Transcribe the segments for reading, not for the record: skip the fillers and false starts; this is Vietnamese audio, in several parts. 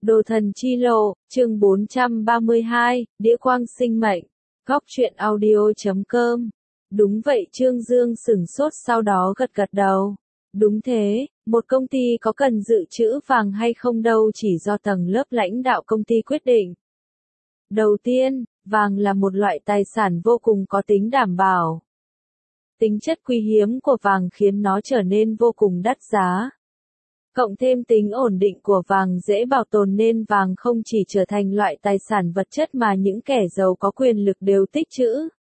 Đồ thần chi lộ, chương 432, đĩa quang sinh mệnh. Góc truyện audio.com. Đúng vậy, Trương Dương sửng sốt sau đó gật gật đầu. Đúng thế, một công ty có cần dự trữ vàng hay không đâu chỉ do tầng lớp lãnh đạo công ty quyết định. Đầu tiên, vàng là một loại tài sản vô cùng có tính đảm bảo. Tính chất quý hiếm của vàng khiến nó trở nên vô cùng đắt giá. Cộng thêm tính ổn định của vàng dễ bảo tồn nên vàng không chỉ trở thành loại tài sản vật chất mà những kẻ giàu có quyền lực đều tích trữ.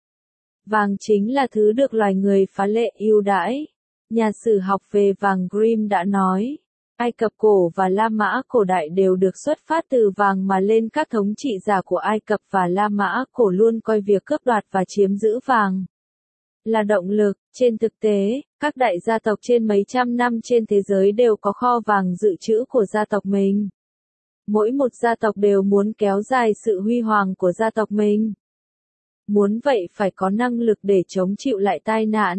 Vàng chính là thứ được loài người phá lệ ưu đãi. Nhà sử học về vàng Grimm đã nói, Ai Cập cổ và La Mã cổ đại đều được xuất phát từ vàng mà lên các thống trị giả của Ai Cập và La Mã cổ luôn coi việc cướp đoạt và chiếm giữ vàng là động lực. Trên thực tế, các đại gia tộc trên mấy trăm năm trên thế giới đều có kho vàng dự trữ của gia tộc mình. Mỗi một gia tộc đều muốn kéo dài sự huy hoàng của gia tộc mình. Muốn vậy phải có năng lực để chống chịu lại tai nạn.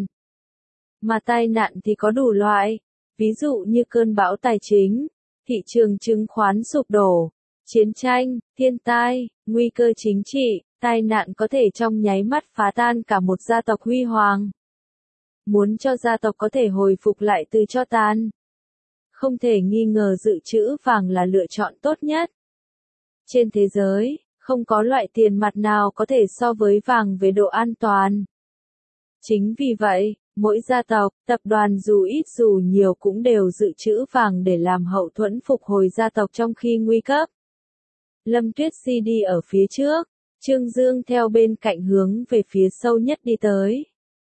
Mà tai nạn thì có đủ loại, ví dụ như cơn bão tài chính, thị trường chứng khoán sụp đổ, chiến tranh, thiên tai, nguy cơ chính trị. Tai nạn có thể trong nháy mắt phá tan cả một gia tộc huy hoàng. Muốn cho gia tộc có thể hồi phục lại từ tro tàn, không thể nghi ngờ dự trữ vàng là lựa chọn tốt nhất. Trên thế giới, không có loại tiền mặt nào có thể so với vàng về độ an toàn. Chính vì vậy, mỗi gia tộc, tập đoàn dù ít dù nhiều cũng đều dự trữ vàng để làm hậu thuẫn phục hồi gia tộc trong khi nguy cấp. Lâm Tuyết Di đi ở phía trước. Trương Dương theo bên cạnh hướng về phía sâu nhất đi tới.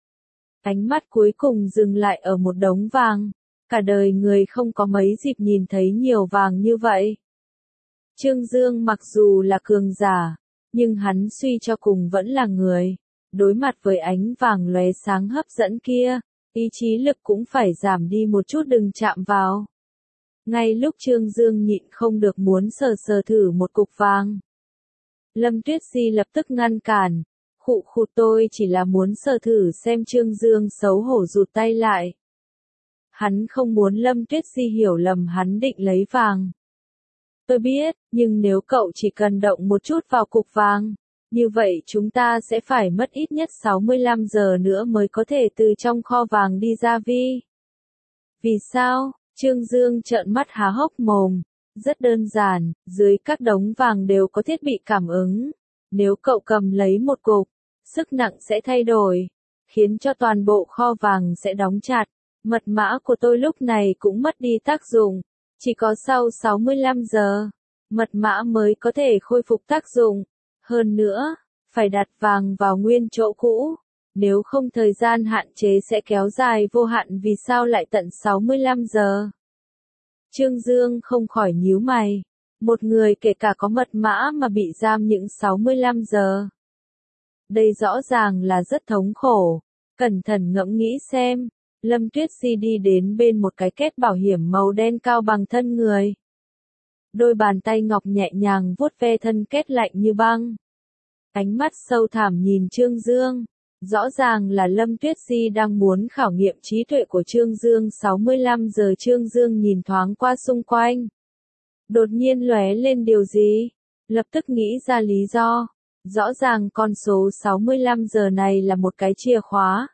Ánh mắt cuối cùng dừng lại ở một đống vàng. Cả đời người không có mấy dịp nhìn thấy nhiều vàng như vậy. Trương Dương mặc dù là cường giả, nhưng hắn suy cho cùng vẫn là người. Đối mặt với ánh vàng lóe sáng hấp dẫn kia, ý chí lực cũng phải giảm đi một chút đừng chạm vào. Ngay lúc Trương Dương nhịn không được muốn sờ sờ thử một cục vàng. Lâm Tuyết Di lập tức ngăn cản, khụ tôi chỉ là muốn sờ thử xem. Trương Dương xấu hổ rụt tay lại. Hắn không muốn Lâm Tuyết Di hiểu lầm hắn định lấy vàng. Tôi biết, nhưng nếu cậu chỉ cần động một chút vào cục vàng, như vậy chúng ta sẽ phải mất ít nhất 65 giờ nữa mới có thể từ trong kho vàng đi ra Vì sao? Trương Dương trợn mắt há hốc mồm. Rất đơn giản, dưới các đống vàng đều có thiết bị cảm ứng. Nếu cậu cầm lấy một cục, sức nặng sẽ thay đổi, khiến cho toàn bộ kho vàng sẽ đóng chặt. Mật mã của tôi lúc này cũng mất đi tác dụng. Chỉ có sau 65 giờ, mật mã mới có thể khôi phục tác dụng. Hơn nữa, phải đặt vàng vào nguyên chỗ cũ. Nếu không thời gian hạn chế sẽ kéo dài vô hạn. Vì sao lại tận 65 giờ? Trương Dương không khỏi nhíu mày. Một người kể cả có mật mã mà bị giam những 65 giờ. Đây rõ ràng là rất thống khổ. Cẩn thận ngẫm nghĩ xem. Lâm Tuyết Di đi đến bên một cái két bảo hiểm màu đen cao bằng thân người. Đôi bàn tay ngọc nhẹ nhàng vuốt ve thân két lạnh như băng. Ánh mắt sâu thẳm nhìn Trương Dương. Rõ ràng là Lâm Tuyết Di đang muốn khảo nghiệm trí tuệ của Trương Dương. 65 giờ Trương Dương nhìn thoáng qua xung quanh. Đột nhiên lóe lên điều gì? Lập tức nghĩ ra lý do. Rõ ràng con số 65 giờ này là một cái chìa khóa.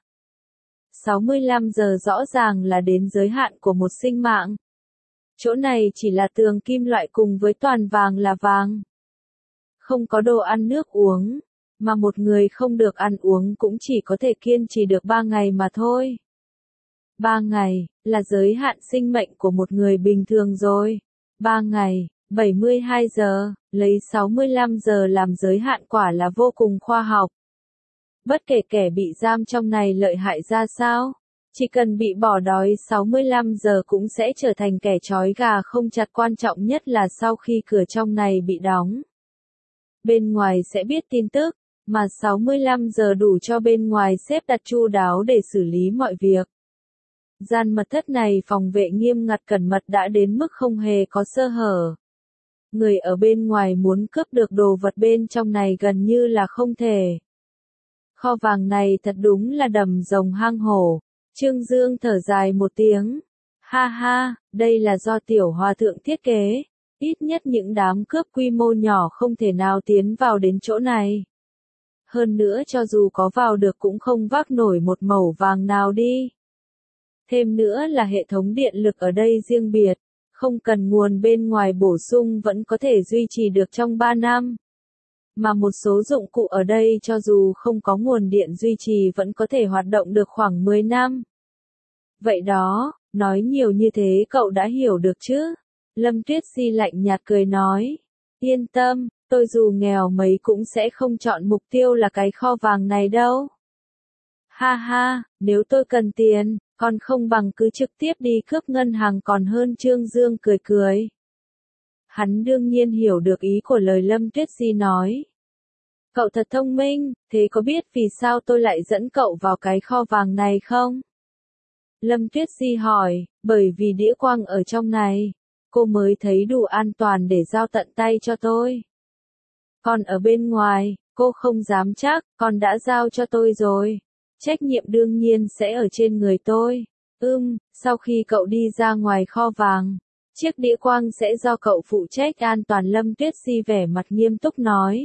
65 giờ rõ ràng là đến giới hạn của một sinh mạng. Chỗ này chỉ là tường kim loại cùng với toàn vàng là vàng. Không có đồ ăn nước uống. Mà một người không được ăn uống cũng chỉ có thể kiên trì được 3 ngày mà thôi. 3 ngày, là giới hạn sinh mệnh của một người bình thường rồi. 3 ngày, 72 giờ, lấy 65 giờ làm giới hạn quả là vô cùng khoa học. Bất kể kẻ bị giam trong này lợi hại ra sao, chỉ cần bị bỏ đói 65 giờ cũng sẽ trở thành kẻ trói gà không chặt. Quan trọng nhất là sau khi cửa trong này bị đóng, bên ngoài sẽ biết tin tức. Mà 65 giờ đủ cho bên ngoài xếp đặt chu đáo để xử lý mọi việc. Gian mật thất này phòng vệ nghiêm ngặt cẩn mật đã đến mức không hề có sơ hở. Người ở bên ngoài muốn cướp được đồ vật bên trong này gần như là không thể. Kho vàng này thật đúng là đầm rồng hang hổ. Trương Dương thở dài một tiếng. Ha ha, đây là do tiểu hòa thượng thiết kế. Ít nhất những đám cướp quy mô nhỏ không thể nào tiến vào đến chỗ này. Hơn nữa cho dù có vào được cũng không vác nổi một mẩu vàng nào đi. Thêm nữa là hệ thống điện lực ở đây riêng biệt, không cần nguồn bên ngoài bổ sung vẫn có thể duy trì được trong 3 năm. Mà một số dụng cụ ở đây cho dù không có nguồn điện duy trì vẫn có thể hoạt động được khoảng 10 năm. Vậy đó, nói nhiều như thế cậu đã hiểu được chứ? Lâm Tuyết Si lạnh nhạt cười nói. Yên tâm, tôi dù nghèo mấy cũng sẽ không chọn mục tiêu là cái kho vàng này đâu. Ha ha, nếu tôi cần tiền, còn không bằng cứ trực tiếp đi cướp ngân hàng còn hơn. Trương Dương cười cười. Hắn đương nhiên hiểu được ý của lời Lâm Tuyết Si nói. Cậu thật thông minh, thế có biết vì sao tôi lại dẫn cậu vào cái kho vàng này không? Lâm Tuyết Si hỏi, bởi vì đĩa quang ở trong này, cô mới thấy đủ an toàn để giao tận tay cho tôi. Còn ở bên ngoài, cô không dám chắc, còn đã giao cho tôi rồi. Trách nhiệm đương nhiên sẽ ở trên người tôi. Sau khi cậu đi ra ngoài kho vàng, chiếc đĩa quang sẽ do cậu phụ trách an toàn. Lâm Tuyết Si vẻ mặt nghiêm túc nói.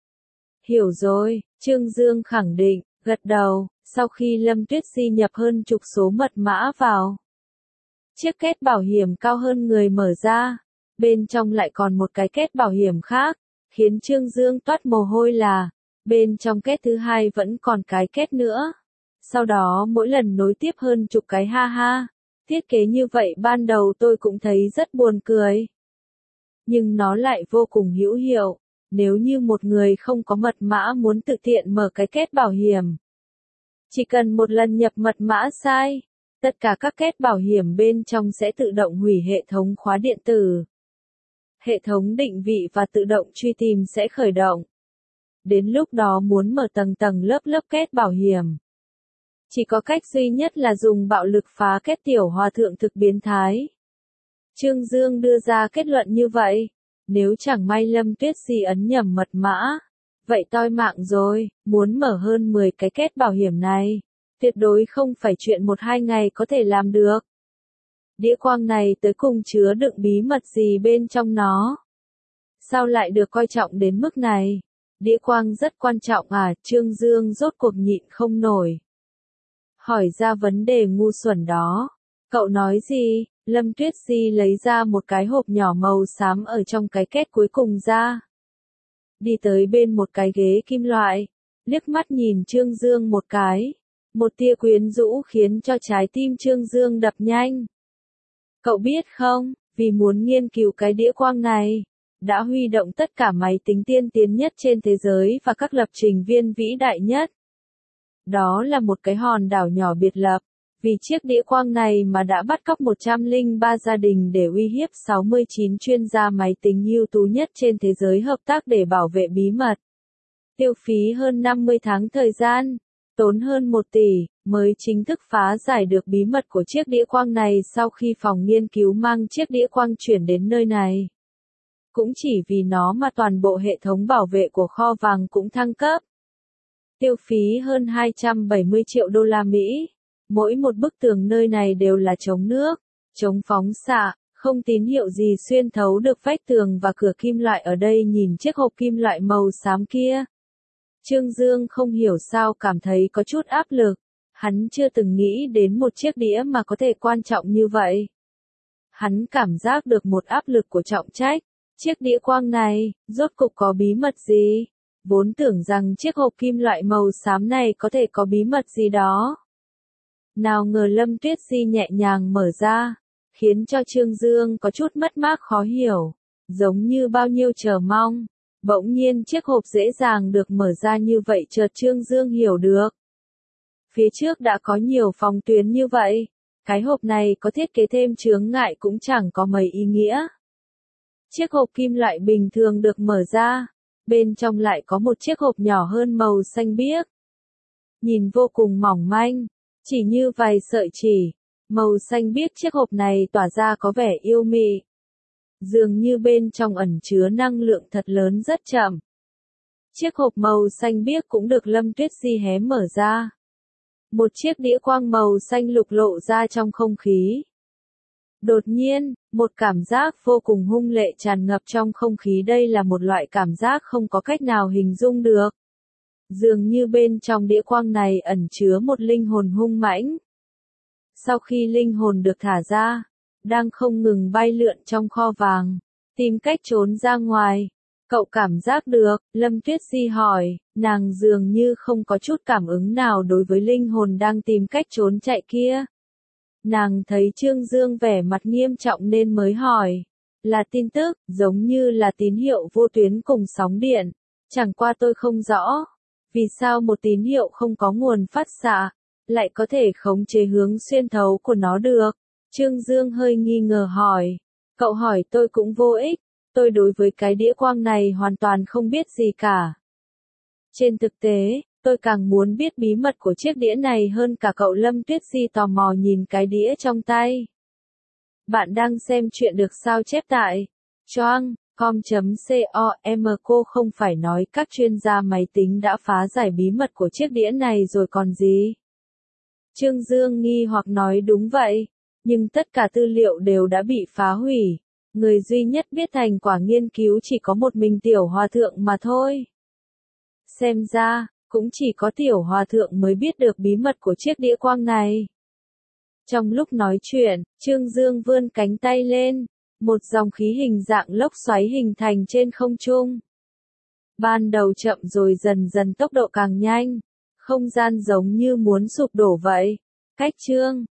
Hiểu rồi, Trương Dương khẳng định, gật đầu. Sau khi Lâm Tuyết Si nhập hơn chục số mật mã vào, chiếc két bảo hiểm cao hơn người mở ra, bên trong lại còn một cái két bảo hiểm khác, khiến Trương Dương toát mồ hôi là, bên trong két thứ hai vẫn còn cái két nữa. Sau đó mỗi lần nối tiếp hơn chục cái ha ha, thiết kế như vậy ban đầu tôi cũng thấy rất buồn cười. Nhưng nó lại vô cùng hữu hiệu, nếu như một người không có mật mã muốn tự tiện mở cái két bảo hiểm. Chỉ cần một lần nhập mật mã sai, tất cả các két bảo hiểm bên trong sẽ tự động hủy hệ thống khóa điện tử. Hệ thống định vị và tự động truy tìm sẽ khởi động. Đến lúc đó muốn mở tầng tầng lớp lớp két bảo hiểm, chỉ có cách duy nhất là dùng bạo lực phá két. Tiểu hòa thượng thực biến thái. Trương Dương đưa ra kết luận như vậy. Nếu chẳng may Lâm Tuyết Si ấn nhầm mật mã, vậy toi mạng rồi. Muốn mở hơn 10 cái két bảo hiểm này, tuyệt đối không phải chuyện 1-2 ngày có thể làm được. Đĩa quang này tới cùng chứa đựng bí mật gì bên trong nó? Sao lại được coi trọng đến mức này? Đĩa quang rất quan trọng à? Trương Dương rốt cuộc nhịn không nổi. Hỏi ra vấn đề ngu xuẩn đó. Cậu nói gì? Lâm Tuyết Si lấy ra một cái hộp nhỏ màu xám ở trong cái két cuối cùng ra. Đi tới bên một cái ghế kim loại, liếc mắt nhìn Trương Dương một cái. Một tia quyến rũ khiến cho trái tim Trương Dương đập nhanh. Cậu biết không, vì muốn nghiên cứu cái đĩa quang này, đã huy động tất cả máy tính tiên tiến nhất trên thế giới và các lập trình viên vĩ đại nhất. Đó là một cái hòn đảo nhỏ biệt lập, vì chiếc đĩa quang này mà đã bắt cóc 103 gia đình để uy hiếp 69 chuyên gia máy tính ưu tú nhất trên thế giới hợp tác để bảo vệ bí mật. Tiêu phí hơn 50 tháng thời gian, tốn hơn 1 tỷ, mới chính thức phá giải được bí mật của chiếc đĩa quang này sau khi phòng nghiên cứu mang chiếc đĩa quang chuyển đến nơi này. Cũng chỉ vì nó mà toàn bộ hệ thống bảo vệ của kho vàng cũng thăng cấp. Tiêu phí hơn 270 triệu đô la Mỹ. Mỗi một bức tường nơi này đều là chống nước, chống phóng xạ, không tín hiệu gì xuyên thấu được vách tường và cửa kim loại. Ở đây nhìn chiếc hộp kim loại màu xám kia. Trương Dương không hiểu sao cảm thấy có chút áp lực. Hắn chưa từng nghĩ đến một chiếc đĩa mà có thể quan trọng như vậy. Hắn cảm giác được một áp lực của trọng trách. Chiếc đĩa quang này, rốt cục có bí mật gì? Vốn tưởng rằng chiếc hộp kim loại màu xám này có thể có bí mật gì đó. Nào ngờ Lâm Tuyết Si nhẹ nhàng mở ra, khiến cho Trương Dương có chút mất mát khó hiểu, giống như bao nhiêu chờ mong. Bỗng nhiên chiếc hộp dễ dàng được mở ra như vậy, chợt Trương Dương hiểu được. Phía trước đã có nhiều phòng tuyến như vậy, cái hộp này có thiết kế thêm chướng ngại cũng chẳng có mấy ý nghĩa. Chiếc hộp kim loại bình thường được mở ra, bên trong lại có một chiếc hộp nhỏ hơn màu xanh biếc. Nhìn vô cùng mỏng manh, chỉ như vài sợi chỉ, màu xanh biếc chiếc hộp này tỏa ra có vẻ yêu mị. Dường như bên trong ẩn chứa năng lượng thật lớn rất chậm. Chiếc hộp màu xanh biếc cũng được Lâm Tuyết Si hé mở ra. Một chiếc đĩa quang màu xanh lục lộ ra trong không khí. Đột nhiên, một cảm giác vô cùng hung lệ tràn ngập trong không khí, đây là một loại cảm giác không có cách nào hình dung được. Dường như bên trong đĩa quang này ẩn chứa một linh hồn hung mãnh. Sau khi linh hồn được thả ra, đang không ngừng bay lượn trong kho vàng, tìm cách trốn ra ngoài. Cậu cảm giác được, Lâm Tuyết Di hỏi, nàng dường như không có chút cảm ứng nào đối với linh hồn đang tìm cách trốn chạy kia. Nàng thấy Trương Dương vẻ mặt nghiêm trọng nên mới hỏi, là tin tức, giống như là tín hiệu vô tuyến cùng sóng điện. Chẳng qua tôi không rõ, vì sao một tín hiệu không có nguồn phát xạ, lại có thể khống chế hướng xuyên thấu của nó được. Trương Dương hơi nghi ngờ hỏi, cậu hỏi tôi cũng vô ích, tôi đối với cái đĩa quang này hoàn toàn không biết gì cả. Trên thực tế, tôi càng muốn biết bí mật của chiếc đĩa này hơn cả cậu. Lâm Tuyết Di tò mò nhìn cái đĩa trong tay. Bạn đang xem chuyện được sao chép tại choang.com. Cô không phải nói các chuyên gia máy tính đã phá giải bí mật của chiếc đĩa này rồi còn gì? Trương Dương nghi hoặc nói đúng vậy, nhưng tất cả tư liệu đều đã bị phá hủy. Người duy nhất biết thành quả nghiên cứu chỉ có một mình Tiểu Hòa Thượng mà thôi. Xem ra, cũng chỉ có Tiểu Hòa Thượng mới biết được bí mật của chiếc đĩa quang này. Trong lúc nói chuyện, Trương Dương vươn cánh tay lên, một dòng khí hình dạng lốc xoáy hình thành trên không trung. Ban đầu chậm rồi dần dần tốc độ càng nhanh, không gian giống như muốn sụp đổ vậy. Cách Trương